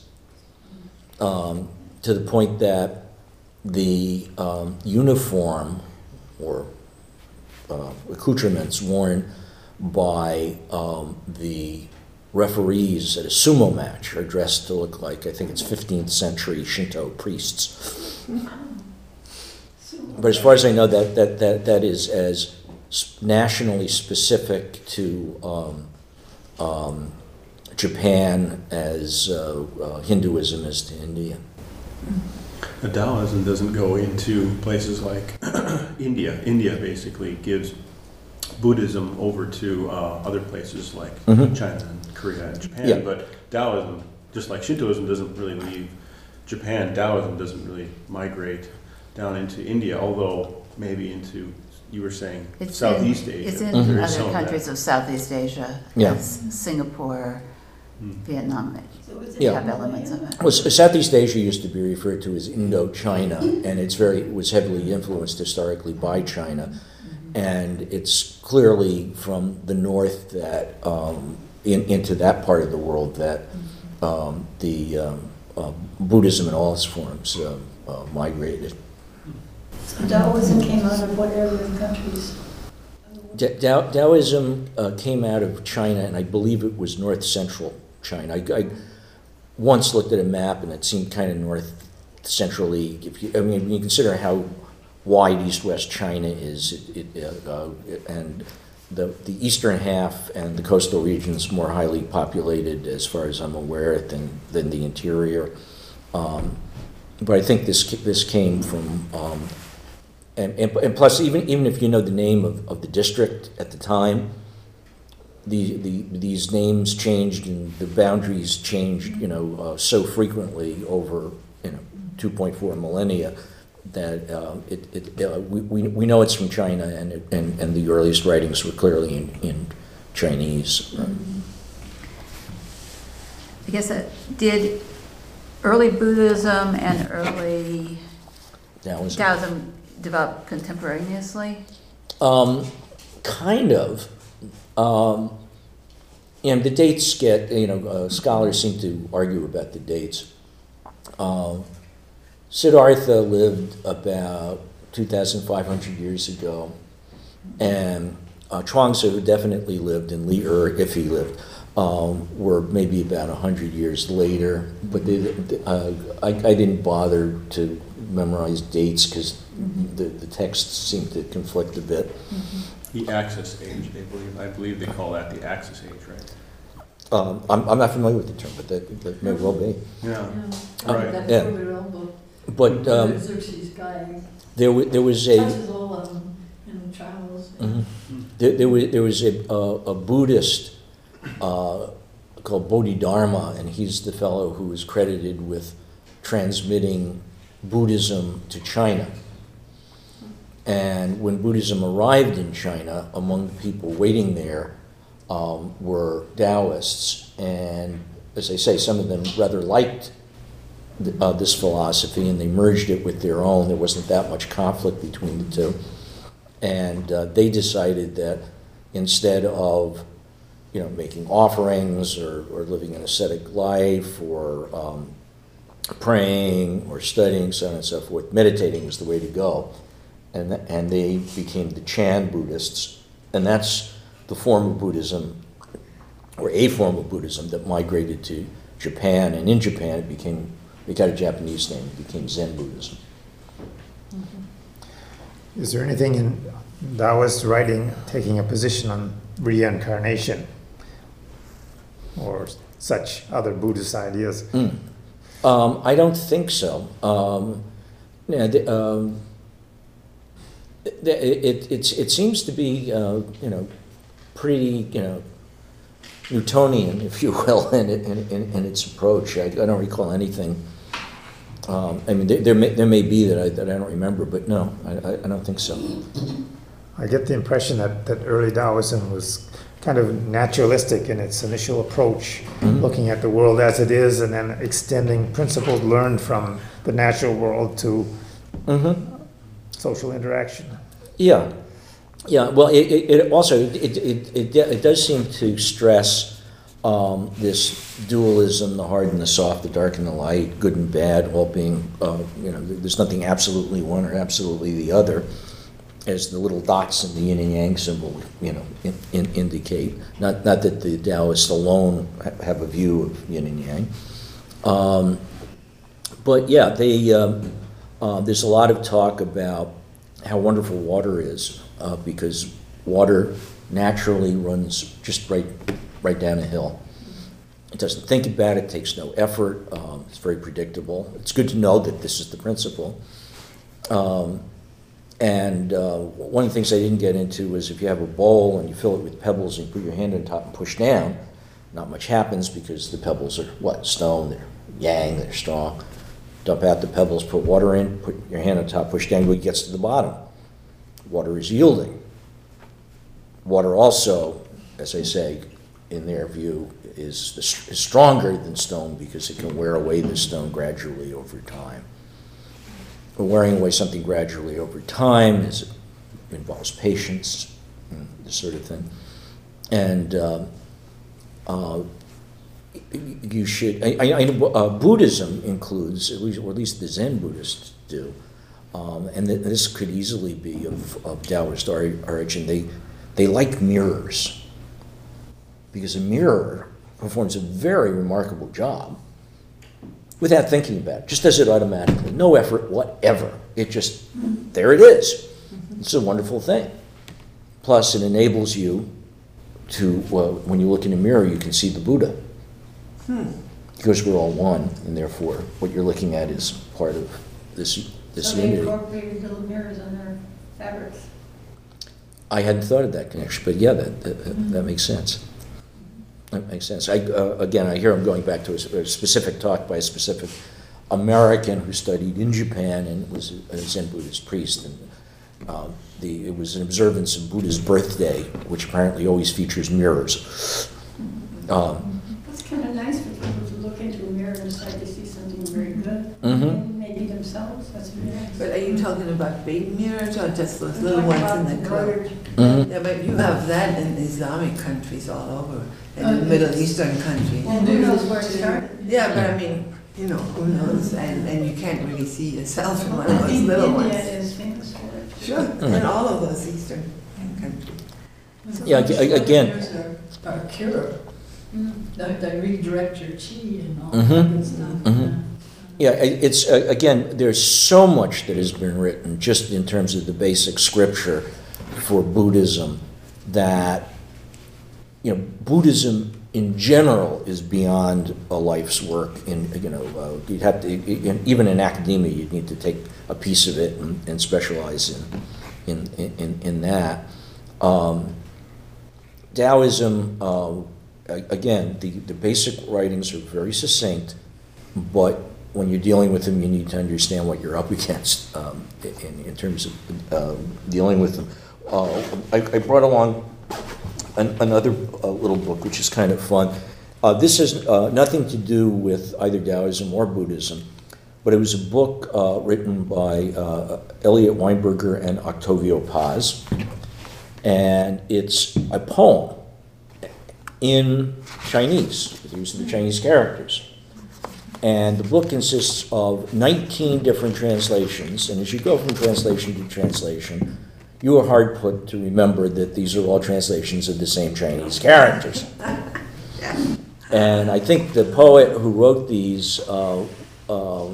um, to the point that the um, uniform or uh, accoutrements worn by um, the referees at a sumo match are dressed to look like, I think it's fifteenth century Shinto priests. But as far as I know, that, that, that, that is as s- nationally specific to um, um, Japan as uh, uh, Hinduism is to India. The Taoism doesn't go into places like India. India basically gives Buddhism over to uh, other places like Mhm. China and Korea and Japan. Yeah. But Taoism, just like Shintoism, doesn't really leave Japan. Taoism doesn't really migrate down into India, although maybe into, you were saying, It's Southeast in, Asia. It's in Mhm. There is some other of that. countries of Southeast Asia. Yeah. It's Singapore, Hmm. Vietnam. So is it Yeah. Have elements of it. Well, S- Southeast Asia used to be referred to as Indochina, and it's very it was heavily influenced historically by China, and it's clearly from the north that um, in, into that part of the world that um, the um, uh, Buddhism in all its forms uh, uh, migrated. So Taoism came out of what area of countries? Da- Tao- Taoism uh, came out of China, and I believe it was north central China. I, I once looked at a map, and it seemed kind of north centrally. If you, I mean, when you consider how wide east-west China is, it, it, uh, and the the eastern half and the coastal regions more highly populated, as far as I'm aware, than than the interior. Um, but I think this this came from. Um, And, and, and plus, even even if you know the name of, of the district at the time, the, the these names changed and the boundaries changed, you know, uh, so frequently over you know two point four millennia that uh, it, it uh, we, we we know it's from China, and it, and and the earliest writings were clearly in, in Chinese. Right? I guess it did early Buddhism and early Taoism. Taoism develop contemporaneously? Um, kind of. Um, and the dates get, you know, uh, scholars seem to argue about the dates. Um, Siddhartha lived about two thousand five hundred years ago, and uh, Chuang-Tzu, who definitely lived, and Li Er, if he lived, um, were maybe about one hundred years later. But they, uh, I, I didn't bother to memorize dates because the, the texts seem to conflict a bit. The Axis age, they believe. I believe they call that the Axis age, right? Um, I'm, I'm not familiar with the term, but that, that may well be. Yeah. Um, Right. Yeah. But um, Xerxes guy there, wa- there was a touches all of them in the travels. mhm. there, there was there was a a, a Buddhist uh, called Bodhidharma, and he's the fellow who is credited with transmitting Buddhism to China. And when Buddhism arrived in China, among the people waiting there um, were Taoists, and as I say, some of them rather liked th- uh, this philosophy, and they merged it with their own. There wasn't that much conflict between the two, and uh, they decided that instead of, you know, making offerings or, or living an ascetic life or um, praying or studying, so on and so forth, meditating was the way to go. And, th- and they became the Chan Buddhists, and that's the form of Buddhism, or a form of Buddhism that migrated to Japan, and in Japan it became, it got a Japanese name, it became Zen Buddhism. Is there anything in Taoist writing taking a position on reincarnation or such other Buddhist ideas? Mm. Um, I don't think so. Um, yeah, the, um, the, it, it's, it seems to be, uh, you know, pretty, you know, Newtonian, if you will, in, in, in, in its approach. I, I don't recall anything. Um, I mean, there, there, may, there may be that I, that I don't remember, but no, I, I, I don't think so. I get the impression that, that early Taoism was kind of naturalistic in its initial approach, Mhm. looking at the world as it is and then extending principles learned from the natural world to Mm-hmm. social interaction. Yeah, yeah. Well, it, it, it also it, it it it does seem to stress um, this dualism: the hard and the soft, the dark and the light, good and bad, all being uh, you know. There's nothing absolutely one or absolutely the other, as the little dots in the yin and yang symbol, you know, in, in, indicate. Not not that the Taoists alone ha- have a view of yin and yang, um, but yeah, they. Um, Uh, there's a lot of talk about how wonderful water is uh, because water naturally runs just right, right down a hill. It doesn't think about it, takes no effort. Um, it's very predictable. It's good to know that this is the principle. Um, and uh, one of the things I didn't get into was if you have a bowl and you fill it with pebbles and you put your hand on top and push down, not much happens because the pebbles are what? Stone. They're yang. They're strong. Dump out the pebbles, put water in, put your hand on top, push down, it gets to the bottom. Water is yielding. Water also, as I say, in their view, is, the, is stronger than stone because it can wear away the stone gradually over time. But wearing away something gradually over time is, involves patience, and this sort of thing. And um, uh, you should, I, I, I know, uh, Buddhism includes, at least, or at least the Zen Buddhists do, um, and th- this could easily be of, of Taoist or- origin, they, they like mirrors. Because a mirror performs a very remarkable job without thinking about it, just does it automatically, no effort whatever. It just, there it is. It's a wonderful thing. Plus, it enables you to, well, when you look in a mirror, you can see the Buddha. Hmm. Because we're all one, and therefore what you're looking at is part of this this So they unity. incorporated little mirrors on their fabrics. I hadn't thought of that connection, but yeah, that that, Mm-hmm. that makes sense. That makes sense. I, uh, again, I hear I'm going back to a, s- a specific talk by a specific American who studied in Japan and was a Zen Buddhist priest, and um, the it was an observance of Buddha's birthday, which apparently always features mirrors. Um, It's kind of nice for people to look into a mirror and decide to see something very good. Mhm. And maybe themselves, that's very nice. But are you talking about big mirrors or just those I'm little talking ones about in the club? embroidered- mhm. Yeah, but you have that in Islamic countries all over, in Oh, the Middle yes. Eastern countries. Well, who knows where it started? Yeah, but I mean, you know, who knows? And, and you can't really see yourself in one I of those think little India ones. is famous for it. Sure, in all of those Eastern countries. Yeah, ag- again- There's a, a cure, Mm. they, they redirect your chi and all Mhm. that good stuff. Mhm. Yeah, i- it's, uh, again, there's so much that has been written just in terms of the basic scripture for Buddhism that, you know, Buddhism in general, is beyond a life's work. In, you know, uh, you'd have to, in, even in academia, you'd need to take a piece of it and, and specialize in, in, in, in that. Um, Taoism, uh, again, the, the basic writings are very succinct, but when you're dealing with them, you need to understand what you're up against um, in, in terms of uh, dealing with them. Uh, I, I brought along an, another uh, little book, which is kind of fun. Uh, this has uh, nothing to do with either Taoism or Buddhism, but it was a book uh, written by uh, Elliot Weinberger and Octavio Paz, and it's a poem in Chinese, with the use of the Chinese characters. And the book consists of nineteen different translations, and as you go from translation to translation, you are hard put to remember that these are all translations of the same Chinese characters. And I think the poet who wrote these, uh, uh,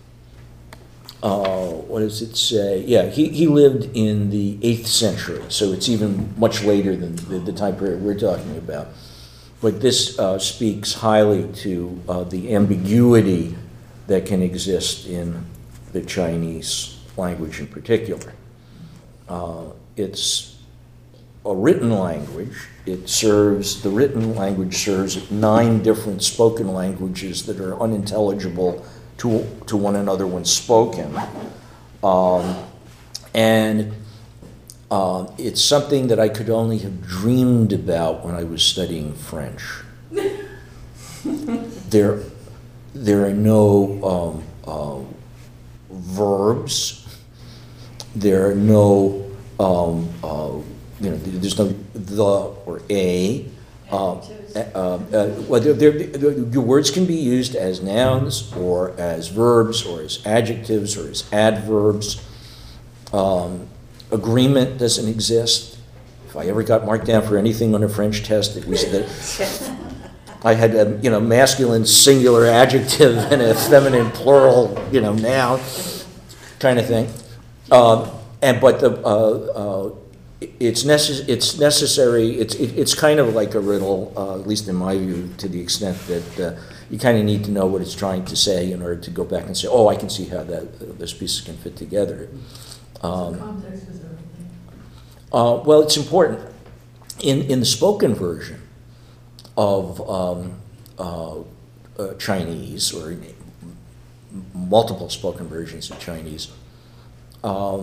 uh, what does it say? Yeah, he, he lived in the eighth century, so it's even much later than the, the time period we're talking about. But this uh, speaks highly to uh, the ambiguity that can exist in the Chinese language in particular. Uh, it's a written language. It serves, the written language serves nine different spoken languages that are unintelligible to, to one another when spoken. Um, and Uh, it's something that I could only have dreamed about when I was studying French. there, there are no um, uh, verbs. There are no, um, uh, you know, there's no the or a. Uh, uh, uh, well, they're, they're, they're, your words can be used as nouns or as verbs or as adjectives or as adverbs. Um, Agreement doesn't exist. If I ever got marked down for anything on a French test, it was that I had a, you know, masculine singular adjective and a feminine plural, you know, noun kind of thing. Um, and but the uh, uh, it's necess- it's necessary. It's it, it's kind of like a riddle, uh, at least in my view, to the extent that uh, you kind of need to know what it's trying to say in order to go back and say, oh, I can see how that uh, those pieces can fit together. Um, Context is everything. uh, well, it's important. In, in the spoken version of um, uh, uh, Chinese, or multiple spoken versions of Chinese, uh,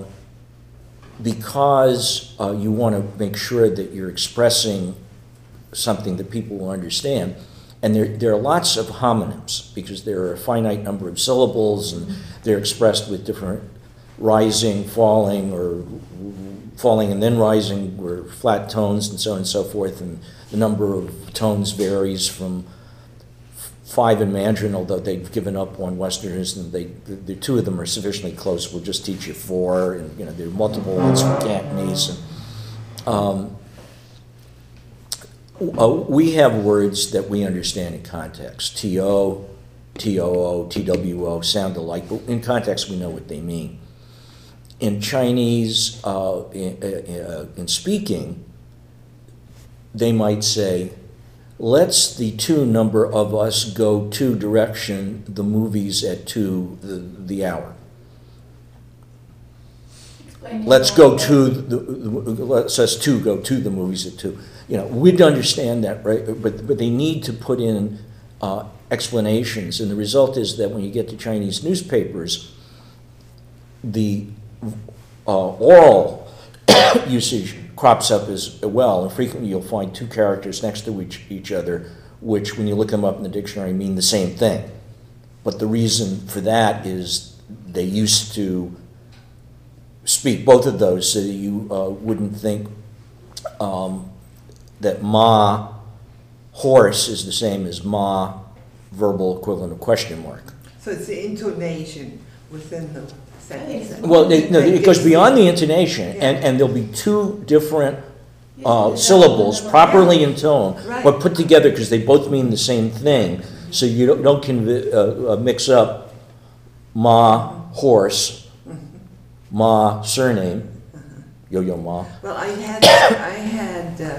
because uh, you want to make sure that you're expressing something that people will understand, and there, there are lots of homonyms, because there are a finite number of syllables, and they're expressed with different rising, falling, or falling and then rising, or flat tones, and so on and so forth. And the number of tones varies from five in Mandarin, although they've given up on Westerners, and they, the two of them are sufficiently close. We'll just teach you four, and you know there are multiple ones from Cantonese. And, um, uh, we have words that we understand in context. T O, T O O, T W O sound alike, but in context we know what they mean. In Chinese, uh, in, uh, in speaking, they might say, let's the two number of us go to direction the movies at two the, the hour. Explain Let's it go all. to the, the let's us two go to the movies at two. You know, we'd understand that, right? But but they need to put in uh, explanations, and the result is that when you get to Chinese newspapers, the uh, oral usage crops up as well, and frequently you'll find two characters next to each, each other, which when you look them up in the dictionary mean the same thing. But the reason for that is they used to speak both of those so that you uh, wouldn't think um, that ma, horse, is the same as ma, verbal equivalent of question mark. So it's the intonation within the sentence. Well, they, no, it goes beyond the intonation, Yeah. and, and there'll be two different uh, syllables properly in tone, Right. but put together because they both mean the same thing. So you don't, don't convi- uh, uh, mix up ma, horse, ma, surname, yo-yo ma. Well, I had, I had uh,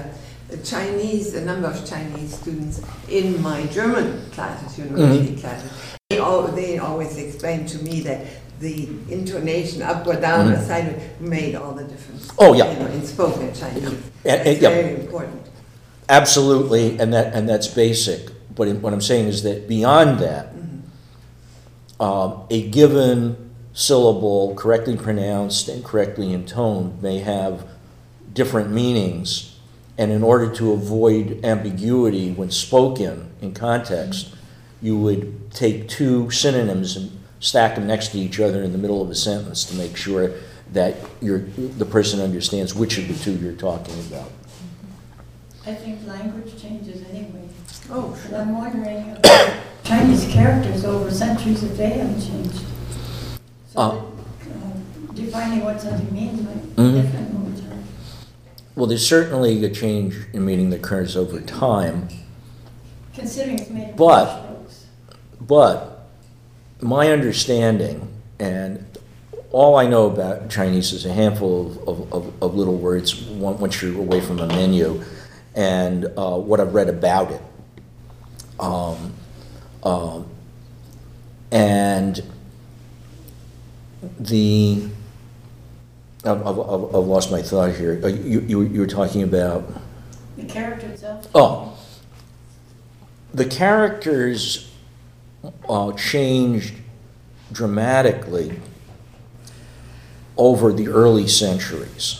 the Chinese, a number of Chinese students in my German classes, university Mm-hmm. classes, they, al they always explained to me that the intonation up or down or sideways made all the difference. Oh, yeah. You know, in spoken Chinese. And- That's and- yeah. very important. Absolutely, and that, and that's basic. But what I'm saying is that beyond that, um, a given syllable correctly pronounced and correctly intoned may have different meanings, and in order to avoid ambiguity when spoken in context, you would take two synonyms and stack them next to each other in the middle of a sentence to make sure that you're, the person understands which of the two you're talking about. I think language changes anyway. Oh, But I'm wondering about Chinese characters over centuries if they haven't changed. So Uh. that, uh, defining what something means might be Mhm. different over time. Well, there's certainly a change in meaning that occurs over time, Considering it's made of But- strokes. but my understanding, and all I know about Chinese is a handful of, of, of, of little words on- once you're away from a menu, and uh, what I've read about it. Um, um, and the, I've, I've, I've I've lost my thought here. Uh, You, you, you were talking about, The character itself. oh, the characters uh, changed dramatically over the early centuries.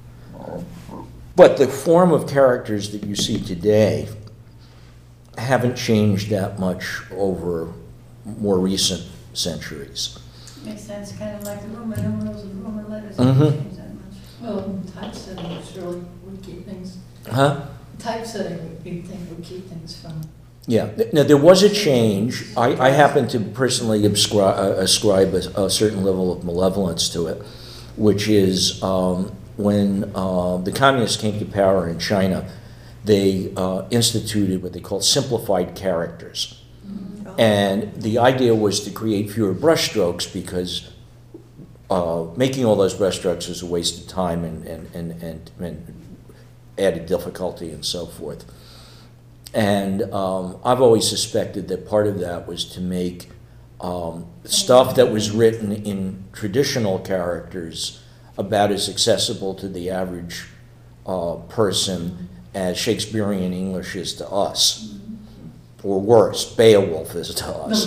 But the form of characters that you see today haven't changed that much over more recent centuries. Makes sense, kind of like the Roman numerals and Roman letters Mhm. haven't changed that much. Well, typesetting surely would keep things, Huh? typesetting would be, think would keep things from. Yeah. Now, there was a change. I, I happen to personally ascribe, uh, ascribe a, a certain level of malevolence to it, which is um, when uh, the communists came to power in China, they uh, instituted what they called simplified characters. And the idea was to create fewer brushstrokes because uh, making all those brushstrokes was a waste of time and, and, and, and, and added difficulty and so forth. And um, I've always suspected that part of that was to make um, stuff that was written in traditional characters about as accessible to the average uh, person as Shakespearean English is to us, or worse, Beowulf is to us.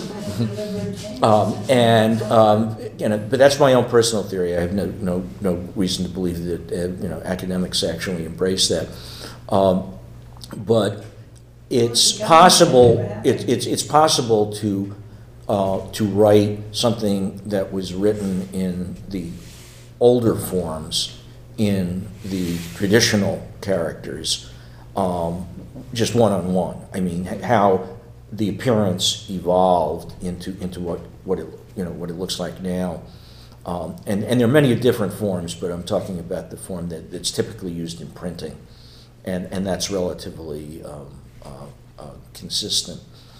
Um, and um, you know, but that's my own personal theory. I have no no no reason to believe that uh, you know academics actually embrace that. Um, but it's possible. It, it's it's possible to uh, to write something that was written in the older forms in the traditional characters, um, just one on one. I mean, how the appearance evolved into into what what it you know what it looks like now, um, and and there are many different forms, but I'm talking about the form that, that's typically used in printing, and and that's relatively um, uh, uh, consistent.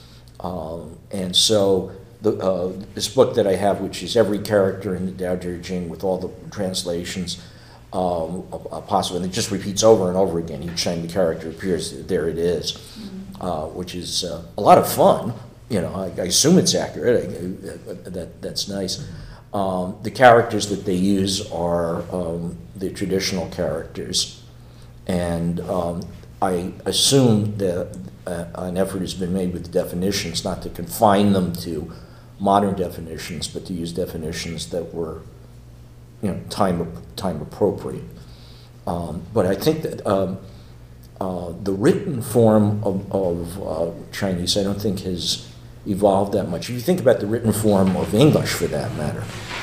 Um, and so the uh, this book that I have, which is every character in the Tao Te Ching with all the translations um, uh, possible, and it just repeats over and over again. Each time the character appears, there it is. Uh, which is uh, a lot of fun. You know, I, I assume it's accurate. I, I, that that's nice. Um, the characters that they use are um, the traditional characters, and um, I assume that uh, an effort has been made with the definitions not to confine them to modern definitions, but to use definitions that were, you know, time time appropriate. Um, but I think that. Um, Uh, the written form of, of uh, Chinese, I don't think has evolved that much. If you think about the written form of English, for that matter.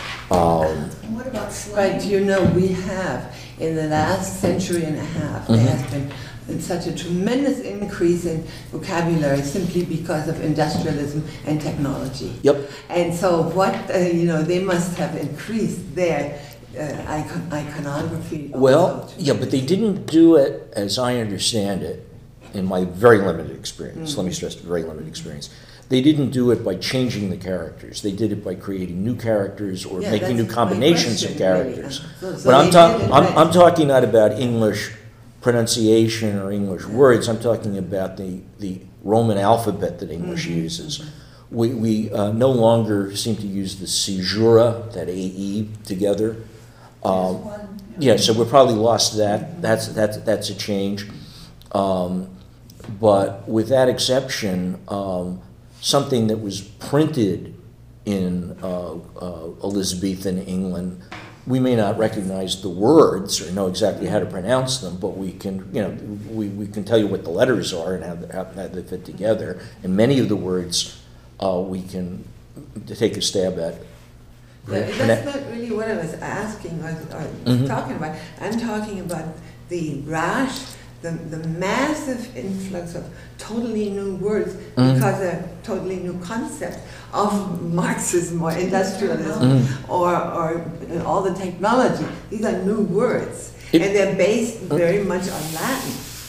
Um, And what about slang? But you know, we have, in the last century and a half, there has been such a tremendous increase in vocabulary simply because of industrialism and technology. Yep. And so what, uh, you know, they must have increased their uh, icon iconography. well, also to- yeah, but they didn't do it, as I understand it, in my very limited experience. Let me stress, very limited experience. They didn't do it by changing the characters. They did it by creating new characters or Yeah, making new that's my combinations of question, really. characters. So- so But I'm, they ta- did it I'm, right. I'm talking not about English pronunciation or English words. I'm talking about the, the Roman alphabet that English Mm-hmm. uses. We, we uh, no longer seem to use the caesura, that A E together. Um, There's one, yeah, so we probably lost that. That's, that's, that's a change. Um, but with that exception, um, something that was printed in uh, uh, Elizabethan England, we may not recognize the words or know exactly how to pronounce them, but we can, you know, we, we can tell you what the letters are and how, they- how, how they fit together. And many of the words uh, we can take a stab at. Yeah, that's not really what I was asking or, or Mhm. talking about. I'm talking about the rush, the, the massive influx of totally new words Mhm. because a totally new concept of Marxism or industrialism Mhm. or, or all the technology. These are new words. It- and they're based very much on Latin,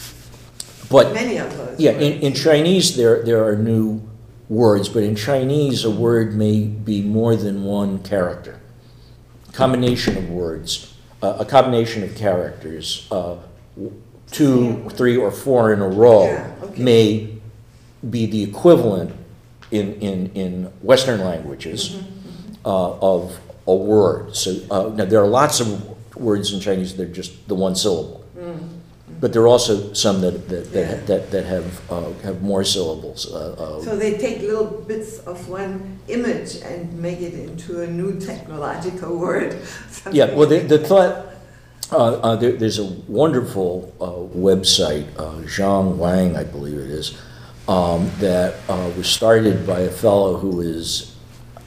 But many of those. yeah, words. in, in Chinese there there are new words, but in Chinese a word may be more than one character. Combination of words, uh, a combination of characters, uh, two, three, or four in a row Yeah, okay. may be the equivalent in, in, in Western languages Mm-hmm, uh, of a word. So uh, now there are lots of words in Chinese that are just the one syllable. But there are also some that, that, Yeah. that, that, that have, uh, have more syllables. Uh, uh, So they take little bits of one image and make it into a new technological word. Yeah, well, the, the thought, uh, uh, there, there's a wonderful uh, website, uh, Zhang Wang, I believe it is, um, that uh, was started by a fellow who is,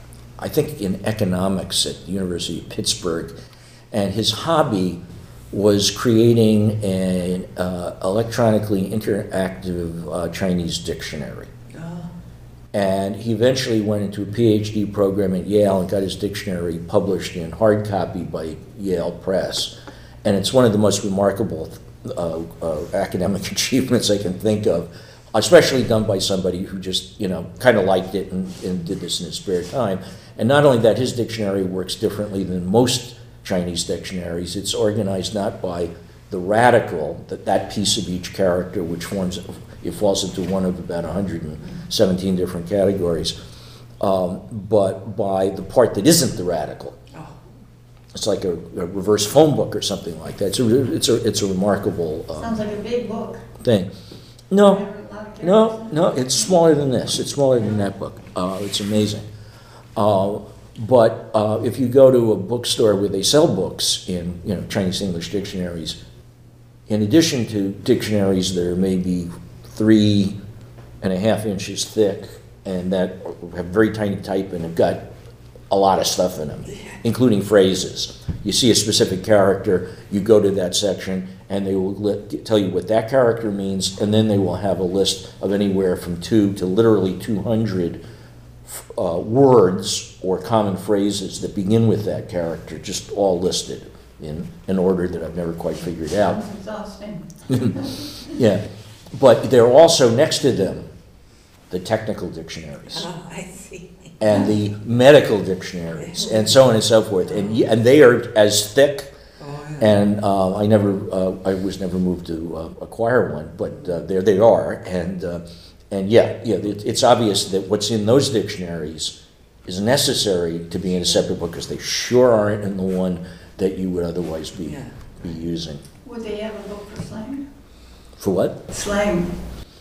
I think, in economics at the University of Pittsburgh, and his hobby was creating an uh, electronically interactive uh, Chinese dictionary. Oh, And he eventually went into a PhD program at Yale and got his dictionary published in hard copy by Yale Press. And it's one of the most remarkable uh, uh, academic achievements I can think of, especially done by somebody who just, you know, kind of liked it and, and did this in his spare time. And not only that, his dictionary works differently than most Chinese dictionaries. It's organized not by the radical, that, that piece of each character, which forms, it falls into one of about one hundred seventeen different categories, um, but by the part that isn't the radical. oh. It's like a, a reverse phone book or something like that. It's a, it's a, it's a remarkable um, Sounds like a big book. thing. No, Very lot of no, characters. no, it's smaller than this. It's smaller than that book. Uh, it's amazing. Uh, but uh, if you go to a bookstore where they sell books in, you know, Chinese English dictionaries, in addition to dictionaries that are maybe three and a half inches thick and that have very tiny type and have got a lot of stuff in them, including phrases. You see a specific character, you go to that section, and they will li- tell you what that character means, and then they will have a list of anywhere from two to literally two hundred uh, words or common phrases that begin with that character, just all listed in an order that I've never quite figured out. Sounds exhausting. Yeah, but they're also next to them, the technical dictionaries Oh, I see. and the medical dictionaries and so on and so forth, and y- and they are as thick. Oh, yeah. And uh, I never, uh, I was never moved to uh, acquire one, but uh, there they are, and uh, and yeah, yeah, it, it's obvious that what's in those dictionaries is necessary to be in a separate book because they sure aren't in the one that you would otherwise be Yeah. be using. Would they have a book for slang? For what? Slang.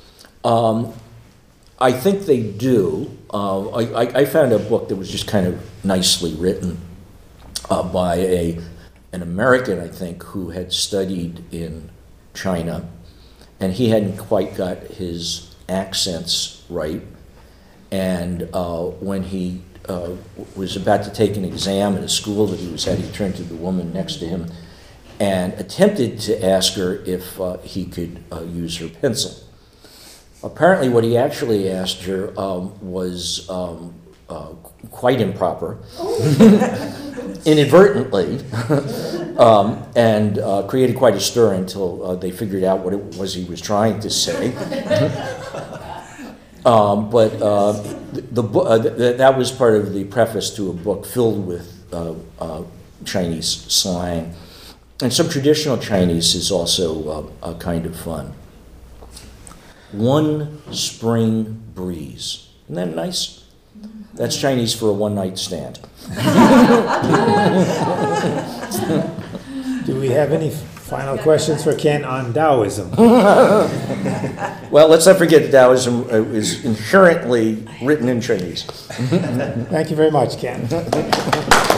Um, I think they do. Uh, I, I, I found a book that was just kind of nicely written uh, by a an American, I think, who had studied in China, and he hadn't quite got his accents right. And uh, when he uh, was about to take an exam at a school that he was at, he turned to the woman next to him and attempted to ask her if uh, he could uh, use her pencil. Apparently, what he actually asked her um, was um, uh, quite improper, inadvertently, um, and uh, created quite a stir until uh, they figured out what it was he was trying to say. um, but uh, the, the bo- uh, th- that was part of the preface to a book filled with uh, uh, Chinese slang. and some traditional Chinese is also uh, a kind of fun. One spring breeze. Isn't that nice? That's Chinese for a one-night stand. Do we have any final questions for Ken on Taoism? Well, let's not forget that Taoism uh, is inherently written in Chinese. Thank you very much, Ken.